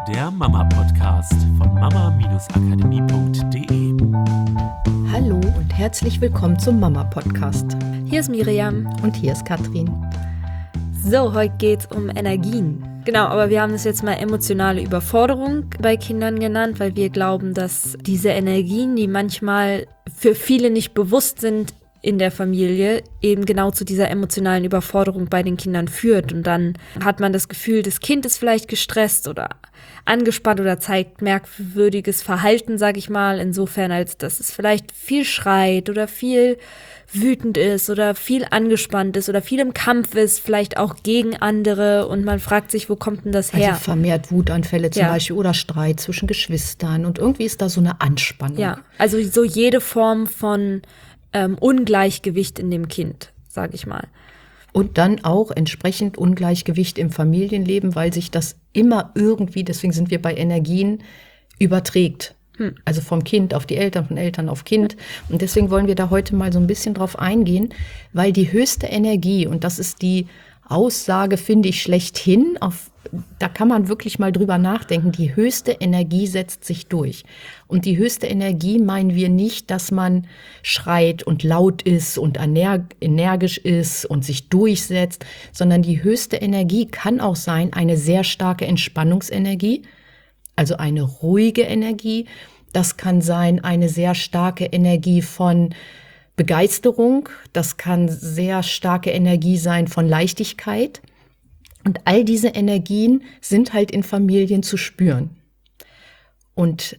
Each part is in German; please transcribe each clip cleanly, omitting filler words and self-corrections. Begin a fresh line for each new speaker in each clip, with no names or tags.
der Mama-Podcast von mama-akademie.de.
Hallo und herzlich willkommen zum Mama-Podcast.
Hier ist Miriam.
Und hier ist Katrin.
So, heute geht's um Energien. Genau, aber wir haben das jetzt mal emotionale Überforderung bei Kindern genannt, weil wir glauben, dass diese Energien, die manchmal für viele nicht bewusst sind in der Familie, eben genau zu dieser emotionalen Überforderung bei den Kindern führt. Und dann hat man das Gefühl, das Kind ist vielleicht gestresst oder angespannt oder zeigt merkwürdiges Verhalten, sag ich mal, insofern, als dass es vielleicht viel schreit oder viel wütend ist oder viel angespannt ist oder viel im Kampf ist, vielleicht auch gegen andere, und man fragt sich, wo kommt denn das her?
Also vermehrt Wutanfälle zum Beispiel oder Streit zwischen Geschwistern, und irgendwie ist da so eine Anspannung.
Ja, also so jede Form von Ungleichgewicht in dem Kind, sag ich mal.
Und dann auch entsprechend Ungleichgewicht im Familienleben, weil sich das immer irgendwie, deswegen sind wir bei Energien, überträgt. Also vom Kind auf die Eltern, von Eltern auf Kind. Und deswegen wollen wir da heute mal so ein bisschen drauf eingehen, weil die höchste Energie, und das ist die Aussage, finde ich, schlechthin, da kann man wirklich mal drüber nachdenken, die höchste Energie setzt sich durch. Und die höchste Energie meinen wir nicht, dass man schreit und laut ist und energisch ist und sich durchsetzt, sondern die höchste Energie kann auch sein eine sehr starke Entspannungsenergie, also eine ruhige Energie. Das kann sein eine sehr starke Energie von Begeisterung. Das kann sehr starke Energie sein von Leichtigkeit. Und all diese Energien sind halt in Familien zu spüren. Und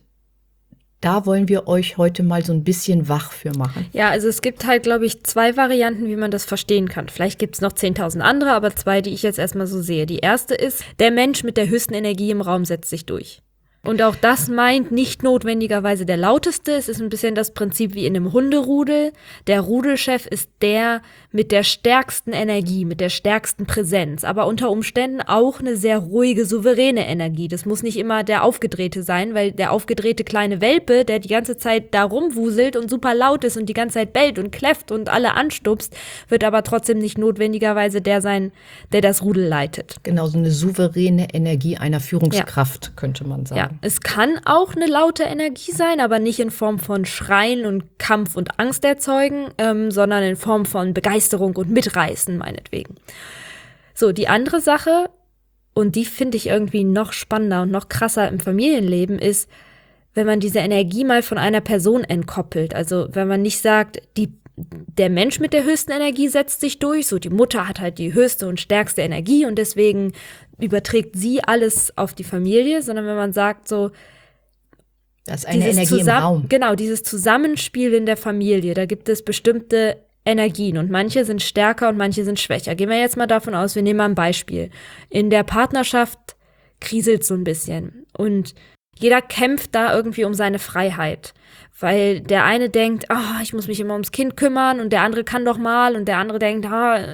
da wollen wir euch heute mal so ein bisschen wach für machen.
Ja, also es gibt halt, glaube ich, 2 Varianten, wie man das verstehen kann. Vielleicht gibt es noch 10.000 andere, aber 2, die ich jetzt erstmal so sehe. Die erste ist, der Mensch mit der höchsten Energie im Raum setzt sich durch. Und auch das meint nicht notwendigerweise der Lauteste. Es ist ein bisschen das Prinzip wie in einem Hunderudel. Der Rudelchef ist der mit der stärksten Energie, mit der stärksten Präsenz. Aber unter Umständen auch eine sehr ruhige, souveräne Energie. Das muss nicht immer der Aufgedrehte sein, weil der aufgedrehte kleine Welpe, der die ganze Zeit da rumwuselt und super laut ist und die ganze Zeit bellt und kläfft und alle anstupst, wird aber trotzdem nicht notwendigerweise der sein, der das Rudel leitet.
Genau, so eine souveräne Energie einer Führungskraft, könnte man sagen.
Ja, es kann auch eine laute Energie sein, aber nicht in Form von Schreien und Kampf und Angst erzeugen, sondern in Form von Begeisterung und Mitreißen, meinetwegen. So, die andere Sache, und die finde ich irgendwie noch spannender und noch krasser im Familienleben, ist, wenn man diese Energie mal von einer Person entkoppelt. Also wenn man nicht sagt, der Mensch mit der höchsten Energie setzt sich durch, so die Mutter hat halt die höchste und stärkste Energie und deswegen überträgt sie alles auf die Familie, sondern wenn man sagt so,
das ist eine Energie im Raum.
Genau, dieses Zusammenspiel in der Familie, da gibt es bestimmte Energien und manche sind stärker und manche sind schwächer. Gehen wir jetzt mal davon aus, wir nehmen mal ein Beispiel. In der Partnerschaft kriselt so ein bisschen und jeder kämpft da irgendwie um seine Freiheit, weil der eine denkt, ich muss mich immer ums Kind kümmern und der andere kann doch mal und der andere denkt,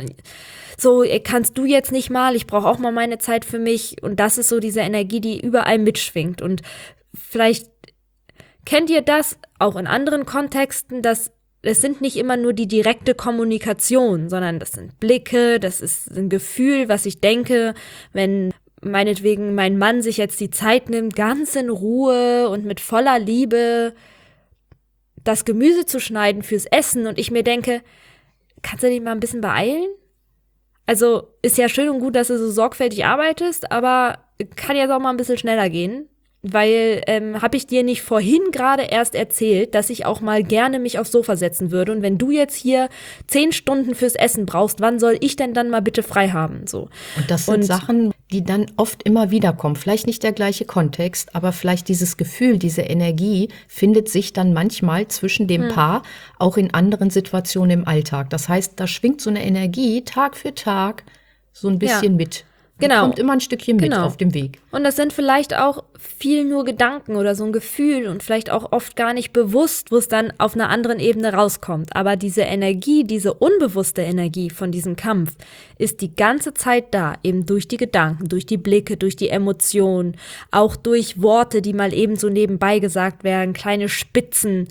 so, kannst du jetzt nicht mal, ich brauche auch mal meine Zeit für mich, und das ist so diese Energie, die überall mitschwingt. Und vielleicht kennt ihr das auch in anderen Kontexten, dass es sind nicht immer nur die direkte Kommunikation, sondern das sind Blicke, das ist ein Gefühl, was ich denke, wenn meinetwegen mein Mann sich jetzt die Zeit nimmt, ganz in Ruhe und mit voller Liebe das Gemüse zu schneiden fürs Essen und ich mir denke, kannst du dich mal ein bisschen beeilen? Also ist ja schön und gut, dass du so sorgfältig arbeitest, aber kann jetzt auch mal ein bisschen schneller gehen, weil habe ich dir nicht vorhin gerade erst erzählt, dass ich auch mal gerne mich aufs Sofa setzen würde, und wenn du jetzt hier 10 Stunden fürs Essen brauchst, wann soll ich denn dann mal bitte frei haben? So.
Und das sind Sachen, die dann oft immer wieder kommen. Vielleicht nicht der gleiche Kontext, aber vielleicht dieses Gefühl, diese Energie findet sich dann manchmal zwischen dem Paar auch in anderen Situationen im Alltag. Das heißt, da schwingt so eine Energie Tag für Tag so ein bisschen mit.
Genau.
Kommt immer ein Stückchen mit auf dem Weg.
Und das sind vielleicht auch viel nur Gedanken oder so ein Gefühl und vielleicht auch oft gar nicht bewusst, wo es dann auf einer anderen Ebene rauskommt. Aber diese Energie, diese unbewusste Energie von diesem Kampf ist die ganze Zeit da, eben durch die Gedanken, durch die Blicke, durch die Emotionen, auch durch Worte, die mal eben so nebenbei gesagt werden, kleine Spitzen,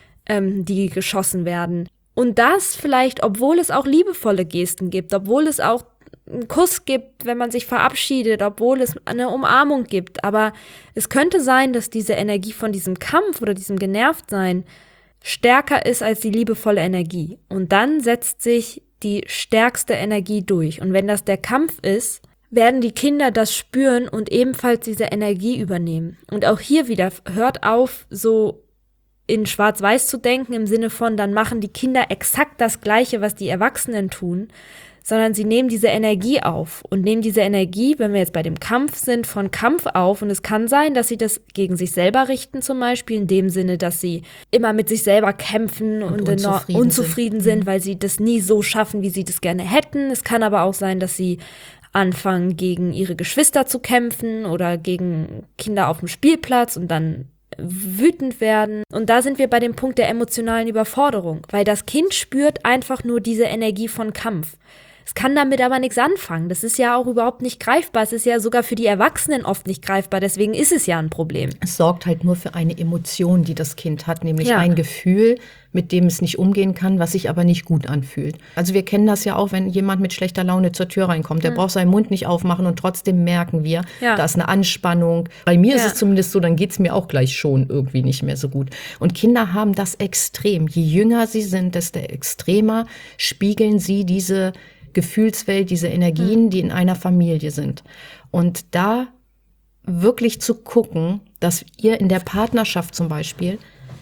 die geschossen werden. Und das vielleicht, obwohl es auch liebevolle Gesten gibt, obwohl es auch einen Kuss gibt, wenn man sich verabschiedet, obwohl es eine Umarmung gibt. Aber es könnte sein, dass diese Energie von diesem Kampf oder diesem Genervtsein stärker ist als die liebevolle Energie. Und dann setzt sich die stärkste Energie durch. Und wenn das der Kampf ist, werden die Kinder das spüren und ebenfalls diese Energie übernehmen. Und auch hier wieder, hört auf, so in Schwarz-Weiß zu denken, im Sinne von, dann machen die Kinder exakt das Gleiche, was die Erwachsenen tun, sondern sie nehmen diese Energie auf und nehmen diese Energie, wenn wir jetzt bei dem Kampf sind, von Kampf auf. Und es kann sein, dass sie das gegen sich selber richten, zum Beispiel in dem Sinne, dass sie immer mit sich selber kämpfen und unzufrieden sind, weil sie das nie so schaffen, wie sie das gerne hätten. Es kann aber auch sein, dass sie anfangen, gegen ihre Geschwister zu kämpfen oder gegen Kinder auf dem Spielplatz und dann wütend werden. Und da sind wir bei dem Punkt der emotionalen Überforderung, weil das Kind spürt einfach nur diese Energie von Kampf. Es kann damit aber nichts anfangen. Das ist ja auch überhaupt nicht greifbar. Es ist ja sogar für die Erwachsenen oft nicht greifbar. Deswegen ist es ja ein Problem.
Es sorgt halt nur für eine Emotion, die das Kind hat, nämlich ein Gefühl, mit dem es nicht umgehen kann, was sich aber nicht gut anfühlt. Also wir kennen das ja auch, wenn jemand mit schlechter Laune zur Tür reinkommt. Der braucht seinen Mund nicht aufmachen und trotzdem merken wir, da ist eine Anspannung. Bei mir ist es zumindest so, dann geht es mir auch gleich schon irgendwie nicht mehr so gut. Und Kinder haben das extrem. Je jünger sie sind, desto extremer spiegeln sie diese Gefühlswelt, diese Energien, die in einer Familie sind. Und da wirklich zu gucken, dass ihr in der Partnerschaft zum Beispiel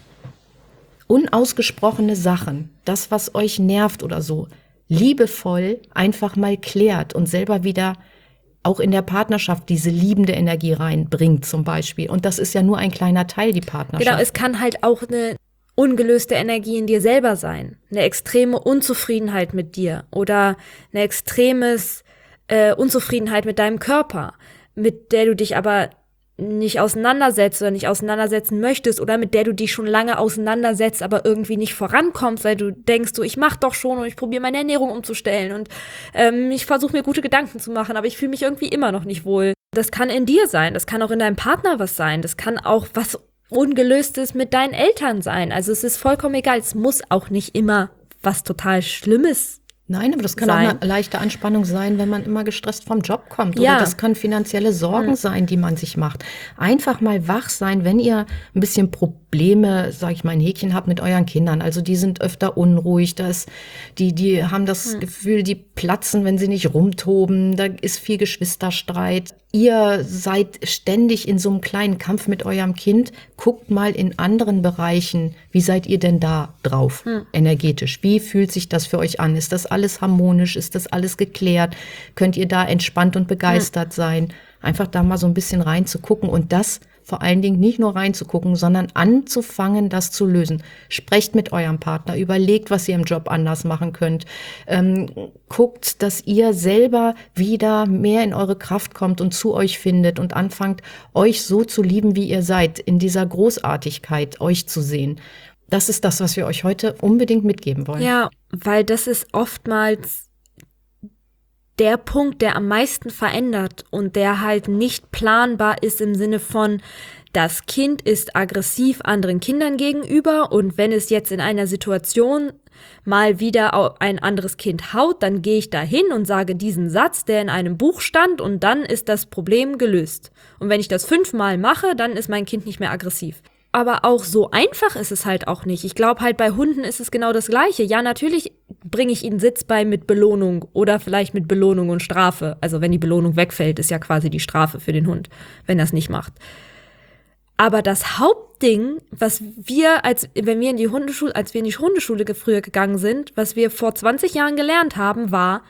unausgesprochene Sachen, das, was euch nervt oder so, liebevoll einfach mal klärt und selber wieder auch in der Partnerschaft diese liebende Energie reinbringt zum Beispiel. Und das ist ja nur ein kleiner Teil, die Partnerschaft.
Genau, es kann halt auch eine ungelöste Energie in dir selber sein, eine extreme Unzufriedenheit mit dir oder eine extremes Unzufriedenheit mit deinem Körper, mit der du dich aber nicht auseinandersetzt oder nicht auseinandersetzen möchtest oder mit der du dich schon lange auseinandersetzt, aber irgendwie nicht vorankommst, weil du denkst, so, ich mach doch schon und ich probiere meine Ernährung umzustellen und ich versuche mir gute Gedanken zu machen, aber ich fühle mich irgendwie immer noch nicht wohl. Das kann in dir sein, das kann auch in deinem Partner was sein, das kann auch was Ungelöstes mit deinen Eltern sein. Also es ist vollkommen egal. Es muss auch nicht immer was total Schlimmes
Nein, aber das kann
sein.
auch eine leichte Anspannung sein, wenn man immer gestresst vom Job kommt. Oder das können finanzielle Sorgen sein, die man sich macht. Einfach mal wach sein, wenn ihr ein bisschen Probleme, sag ich mal, ein Häkchen habt mit euren Kindern. Also die sind öfter unruhig, die haben das Gefühl, die platzen, wenn sie nicht rumtoben. Da ist viel Geschwisterstreit. Ihr seid ständig in so einem kleinen Kampf mit eurem Kind. Guckt mal in anderen Bereichen, wie seid ihr denn da drauf, energetisch? Wie fühlt sich das für euch an? Ist das alles harmonisch? Ist das alles geklärt? Könnt ihr da entspannt und begeistert sein? Einfach da mal so ein bisschen reinzugucken und das vor allen Dingen nicht nur reinzugucken, sondern anzufangen, das zu lösen. Sprecht mit eurem Partner, überlegt, was ihr im Job anders machen könnt. Guckt, dass ihr selber wieder mehr in eure Kraft kommt und zu euch findet und anfangt, euch so zu lieben, wie ihr seid, in dieser Großartigkeit euch zu sehen. Das ist das, was wir euch heute unbedingt mitgeben wollen.
Ja, weil das ist oftmals der Punkt, der am meisten verändert und der halt nicht planbar ist im Sinne von, das Kind ist aggressiv anderen Kindern gegenüber und wenn es jetzt in einer Situation mal wieder ein anderes Kind haut, dann gehe ich da hin und sage diesen Satz, der in einem Buch stand und dann ist das Problem gelöst. Und wenn ich das 5-mal mache, dann ist mein Kind nicht mehr aggressiv. Aber auch so einfach ist es halt auch nicht. Ich glaube halt, bei Hunden ist es genau das Gleiche. Ja, natürlich bringe ich ihnen Sitz bei mit Belohnung oder vielleicht mit Belohnung und Strafe. Also wenn die Belohnung wegfällt, ist ja quasi die Strafe für den Hund, wenn er es nicht macht. Aber das Hauptding, was wir, als wir in die Hundeschule früher gegangen sind, was wir vor 20 Jahren gelernt haben, war,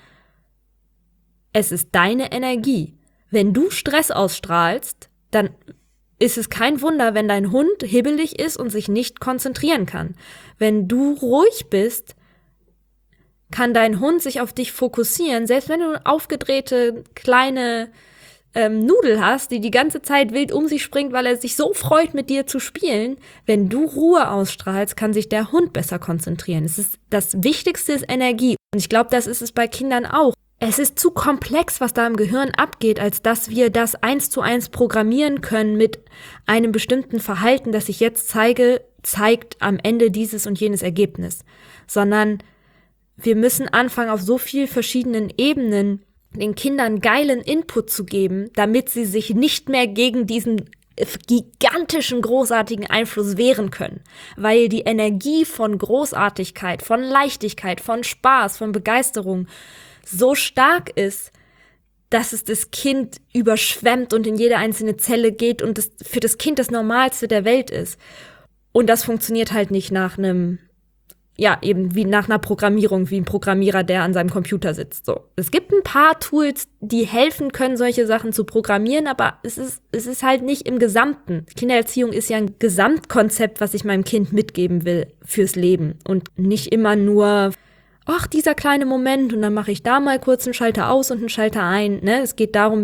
es ist deine Energie. Wenn du Stress ausstrahlst, dann ist es kein Wunder, wenn dein Hund hibbelig ist und sich nicht konzentrieren kann. Wenn du ruhig bist, kann dein Hund sich auf dich fokussieren, selbst wenn du eine aufgedrehte kleine Nudel hast, die ganze Zeit wild um sich springt, weil er sich so freut, mit dir zu spielen. Wenn du Ruhe ausstrahlst, kann sich der Hund besser konzentrieren. Das Wichtigste ist Energie. Und ich glaube, das ist es bei Kindern auch. Es ist zu komplex, was da im Gehirn abgeht, als dass wir das 1:1 programmieren können mit einem bestimmten Verhalten, das ich jetzt zeige, zeigt am Ende dieses und jenes Ergebnis. Sondern wir müssen anfangen, auf so vielen verschiedenen Ebenen den Kindern geilen Input zu geben, damit sie sich nicht mehr gegen diesen gigantischen, großartigen Einfluss wehren können. Weil die Energie von Großartigkeit, von Leichtigkeit, von Spaß, von Begeisterung so stark ist, dass es das Kind überschwemmt und in jede einzelne Zelle geht und das für das Kind das Normalste der Welt ist. Und das funktioniert halt nicht nach einem, ja, eben wie nach einer Programmierung, wie ein Programmierer, der an seinem Computer sitzt. So. Es gibt ein paar Tools, die helfen können, solche Sachen zu programmieren, aber es ist halt nicht im Gesamten. Kindererziehung ist ja ein Gesamtkonzept, was ich meinem Kind mitgeben will fürs Leben und nicht immer nur, ach, dieser kleine Moment und dann mache ich da mal kurz einen Schalter aus und einen Schalter ein. Ne? Es geht darum,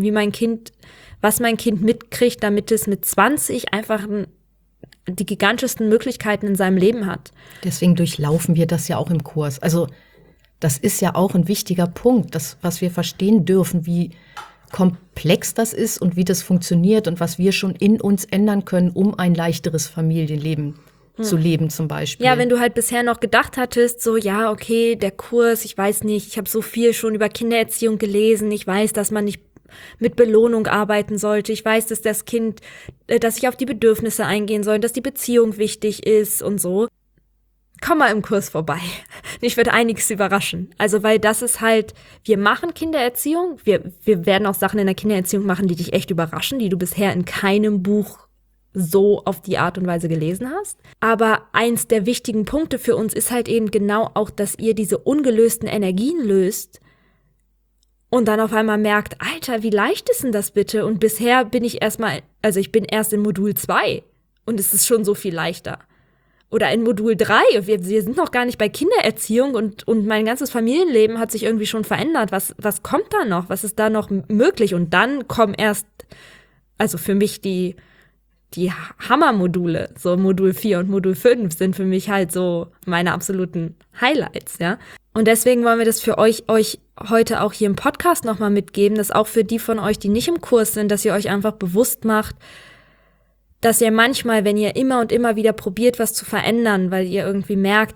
was mein Kind mitkriegt, damit es mit 20 einfach die gigantischsten Möglichkeiten in seinem Leben hat.
Deswegen durchlaufen wir das ja auch im Kurs. Also das ist ja auch ein wichtiger Punkt, was wir verstehen dürfen, wie komplex das ist und wie das funktioniert und was wir schon in uns ändern können, um ein leichteres Familienleben zu leben zum Beispiel.
Ja, wenn du halt bisher noch gedacht hattest, so ja, okay, der Kurs, ich weiß nicht, ich habe so viel schon über Kindererziehung gelesen, ich weiß, dass man nicht mit Belohnung arbeiten sollte, ich weiß, dass dass ich auf die Bedürfnisse eingehen soll, dass die Beziehung wichtig ist und so. Komm mal im Kurs vorbei. Ich werde einiges überraschen. Also, weil das ist halt, wir machen Kindererziehung, wir werden auch Sachen in der Kindererziehung machen, die dich echt überraschen, die du bisher in keinem Buch so auf die Art und Weise gelesen hast. Aber eins der wichtigen Punkte für uns ist halt eben genau auch, dass ihr diese ungelösten Energien löst und dann auf einmal merkt, Alter, wie leicht ist denn das bitte? Und bisher bin ich ich bin erst in Modul 2 und es ist schon so viel leichter. Oder in Modul 3, wir sind noch gar nicht bei Kindererziehung und mein ganzes Familienleben hat sich irgendwie schon verändert. Was kommt da noch? Was ist da noch möglich? Und dann kommen erst, also für mich die Hammermodule, so Modul 4 und Modul 5 sind für mich halt so meine absoluten Highlights, ja. Und deswegen wollen wir das für euch heute auch hier im Podcast nochmal mitgeben, dass auch für die von euch, die nicht im Kurs sind, dass ihr euch einfach bewusst macht, dass ihr manchmal, wenn ihr immer und immer wieder probiert, was zu verändern, weil ihr irgendwie merkt,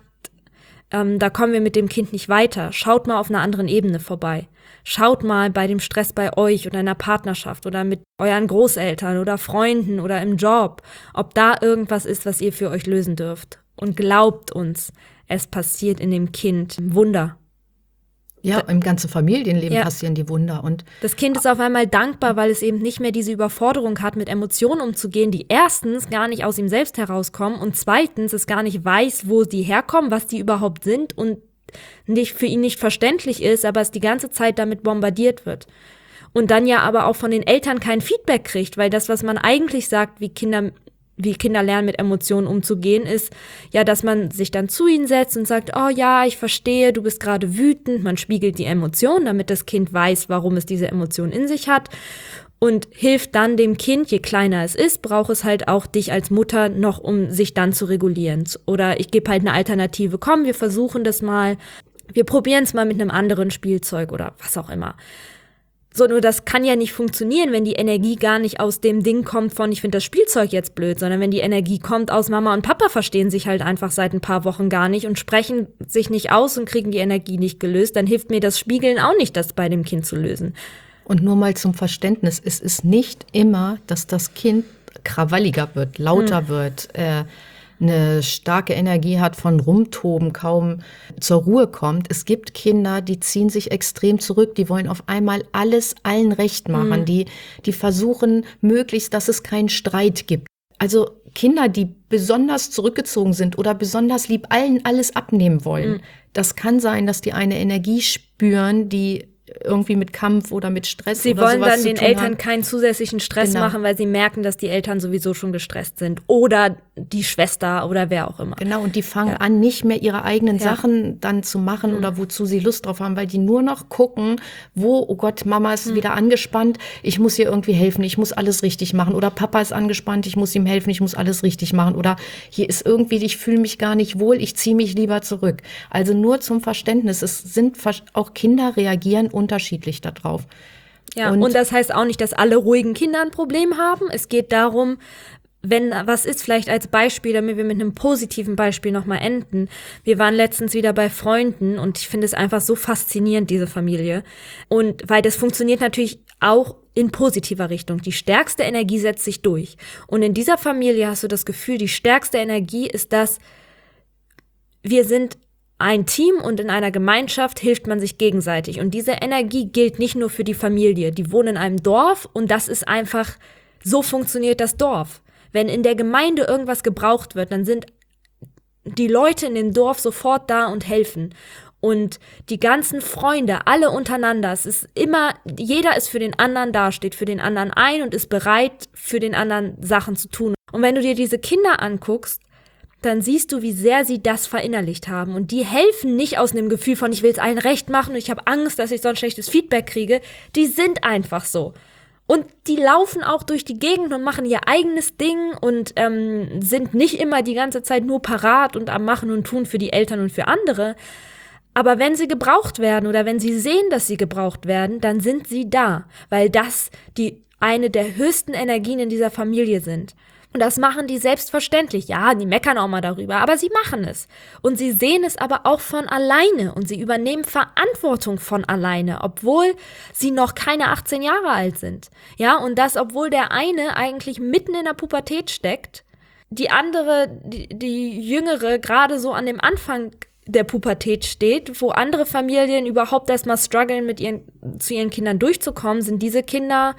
da kommen wir mit dem Kind nicht weiter, schaut mal auf einer anderen Ebene vorbei. Schaut mal bei dem Stress bei euch oder in der Partnerschaft oder mit euren Großeltern oder Freunden oder im Job, ob da irgendwas ist, was ihr für euch lösen dürft. Und glaubt uns, es passiert in dem Kind Wunder.
Ja, im ganzen Familienleben passieren die Wunder. Und
das Kind ist auf einmal dankbar, weil es eben nicht mehr diese Überforderung hat, mit Emotionen umzugehen, die erstens gar nicht aus ihm selbst herauskommen und zweitens es gar nicht weiß, wo die herkommen, was die überhaupt sind und für ihn nicht verständlich ist, aber es die ganze Zeit damit bombardiert wird. Und dann ja aber auch von den Eltern kein Feedback kriegt, weil das, was man eigentlich sagt, wie Kinder lernen, mit Emotionen umzugehen, ist ja, dass man sich dann zu ihnen setzt und sagt, oh ja, ich verstehe, du bist gerade wütend. Man spiegelt die Emotion, damit das Kind weiß, warum es diese Emotion in sich hat und hilft dann dem Kind, je kleiner es ist, braucht es halt auch dich als Mutter noch, um sich dann zu regulieren. Oder ich gebe halt eine Alternative, komm, wir versuchen das mal, wir probieren es mal mit einem anderen Spielzeug oder was auch immer. So, nur das kann ja nicht funktionieren, wenn die Energie gar nicht aus dem Ding kommt von, ich finde das Spielzeug jetzt blöd, sondern wenn die Energie kommt aus Mama und Papa verstehen sich halt einfach seit ein paar Wochen gar nicht und sprechen sich nicht aus und kriegen die Energie nicht gelöst, dann hilft mir das Spiegeln auch nicht, das bei dem Kind zu lösen.
Und nur mal zum Verständnis, es ist nicht immer, dass das Kind krawalliger wird, lauter wird, eine starke Energie hat von Rumtoben, kaum zur Ruhe kommt. Es gibt Kinder, die ziehen sich extrem zurück, die wollen auf einmal alles allen recht machen, die versuchen möglichst, dass es keinen Streit gibt. Also Kinder, die besonders zurückgezogen sind oder besonders lieb allen alles abnehmen wollen. Das kann sein, dass die eine Energie spüren, die irgendwie mit Kampf oder mit Stress
Sie
oder
wollen
sowas
dann
zu
den
tun
Eltern
hat.
keinen zusätzlichen Stress
Genau.
machen, weil sie merken, dass die Eltern sowieso schon gestresst sind. Oder die Schwester oder wer auch immer.
Genau, und die fangen an, nicht mehr ihre eigenen Sachen dann zu machen oder wozu sie Lust drauf haben, weil die nur noch gucken, oh Gott, Mama ist wieder angespannt, ich muss ihr irgendwie helfen, ich muss alles richtig machen. Oder Papa ist angespannt, ich muss ihm helfen, ich muss alles richtig machen. Oder hier ist irgendwie, ich fühle mich gar nicht wohl, ich ziehe mich lieber zurück. Also nur zum Verständnis, auch Kinder reagieren unterschiedlich darauf.
Ja, und das heißt auch nicht, dass alle ruhigen Kinder ein Problem haben. Es geht darum, wenn was ist, vielleicht als Beispiel, damit wir mit einem positiven Beispiel nochmal enden. Wir waren letztens wieder bei Freunden und ich finde es einfach so faszinierend, diese Familie. Und weil das funktioniert natürlich auch in positiver Richtung. Die stärkste Energie setzt sich durch. Und in dieser Familie hast du das Gefühl, die stärkste Energie ist, dass wir sind ein Team und in einer Gemeinschaft hilft man sich gegenseitig. Und diese Energie gilt nicht nur für die Familie. Die wohnen in einem Dorf und das ist einfach, so funktioniert das Dorf. Wenn in der Gemeinde irgendwas gebraucht wird, dann sind die Leute in dem Dorf sofort da und helfen. Und die ganzen Freunde, alle untereinander, es ist immer, jeder ist für den anderen da, steht für den anderen ein und ist bereit, für den anderen Sachen zu tun. Und wenn du dir diese Kinder anguckst, dann siehst du, wie sehr sie das verinnerlicht haben. Und die helfen nicht aus einem Gefühl von, ich will es allen recht machen und ich habe Angst, dass ich sonst schlechtes Feedback kriege. Die sind einfach so. Und die laufen auch durch die Gegend und machen ihr eigenes Ding und sind nicht immer die ganze Zeit nur parat und am Machen und Tun für die Eltern und für andere. Aber wenn sie gebraucht werden oder wenn sie sehen, dass sie gebraucht werden, dann sind sie da, weil das eine der höchsten Energien in dieser Familie sind. Und das machen die selbstverständlich. Ja, die meckern auch mal darüber, aber sie machen es. Und sie sehen es aber auch von alleine und sie übernehmen Verantwortung von alleine, obwohl sie noch keine 18 Jahre alt sind. Ja, und das, obwohl der eine eigentlich mitten in der Pubertät steckt, die andere, die Jüngere, gerade so an dem Anfang der Pubertät steht, wo andere Familien überhaupt erstmal strugglen, zu ihren Kindern durchzukommen, sind diese Kinder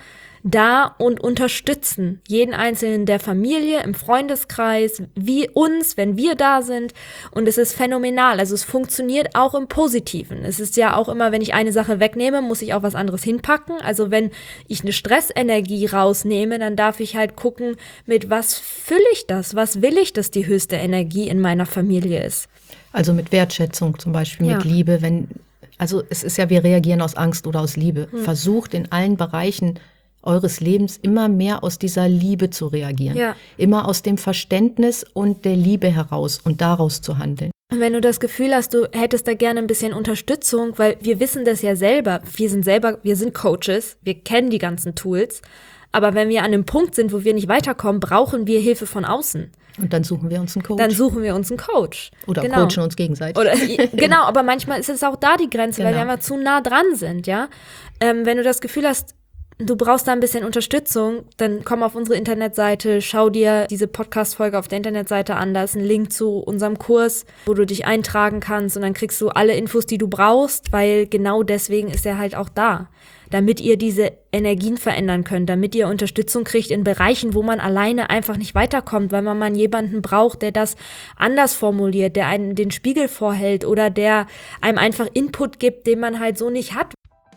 da und unterstützen jeden Einzelnen der Familie, im Freundeskreis, wie uns, wenn wir da sind. Und es ist phänomenal. Also es funktioniert auch im Positiven. Es ist ja auch immer, wenn ich eine Sache wegnehme, muss ich auch was anderes hinpacken. Also wenn ich eine Stressenergie rausnehme, dann darf ich halt gucken, mit was fülle ich das? Was will ich, dass die höchste Energie in meiner Familie ist?
Also mit Wertschätzung zum Beispiel, mit Liebe. Also es ist ja, wir reagieren aus Angst oder aus Liebe. Versucht in allen Bereichen eures Lebens immer mehr aus dieser Liebe zu reagieren. Ja. Immer aus dem Verständnis und der Liebe heraus und daraus zu handeln.
Und wenn du das Gefühl hast, du hättest da gerne ein bisschen Unterstützung, weil wir wissen das ja selber. Wir sind Coaches, wir kennen die ganzen Tools. Aber wenn wir an einem Punkt sind, wo wir nicht weiterkommen, brauchen wir Hilfe von außen.
Und dann suchen wir uns einen Coach. Oder coachen uns gegenseitig.
Genau, aber manchmal ist es auch da die Grenze, weil wir einfach zu nah dran sind, ja. Wenn du das Gefühl hast, du brauchst da ein bisschen Unterstützung, dann komm auf unsere Internetseite, schau dir diese Podcast-Folge auf der Internetseite an, da ist ein Link zu unserem Kurs, wo du dich eintragen kannst und dann kriegst du alle Infos, die du brauchst, weil genau deswegen ist er halt auch da, damit ihr diese Energien verändern könnt, damit ihr Unterstützung kriegt in Bereichen, wo man alleine einfach nicht weiterkommt, weil man mal jemanden braucht, der das anders formuliert, der einen den Spiegel vorhält oder der einem einfach Input gibt, den man halt so nicht hat.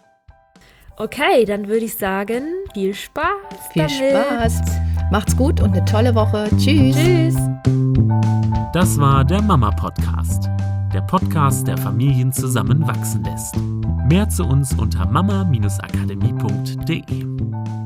Okay, dann würde ich sagen, viel Spaß damit.
Viel Spaß. Macht's gut und eine tolle Woche. Tschüss.
Tschüss.
Das war der Mama-Podcast. Der Podcast, der Familien zusammenwachsen lässt. Mehr zu uns unter mama-akademie.de.